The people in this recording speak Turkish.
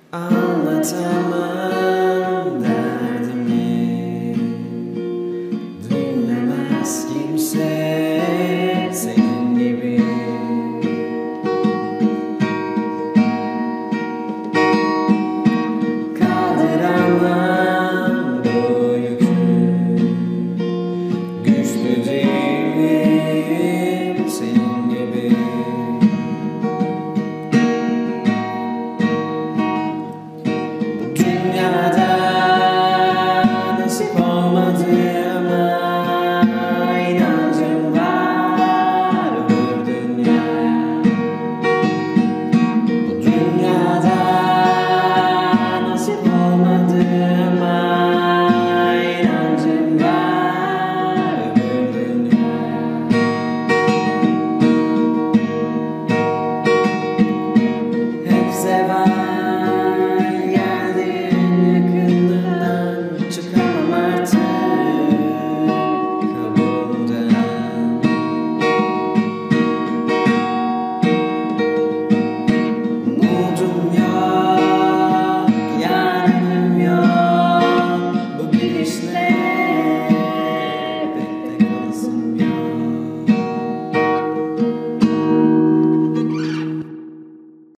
Anlatamam derdimi, dinlemez kimse senin gibi. Kaldıramam bu yükü, güçlü değilim senin gibi. Dünyada nasip olmadığıma inancım var bu dünyaya. Bu dünyada nasip olmadığıma inancım var bu dünyaya. Hep zeval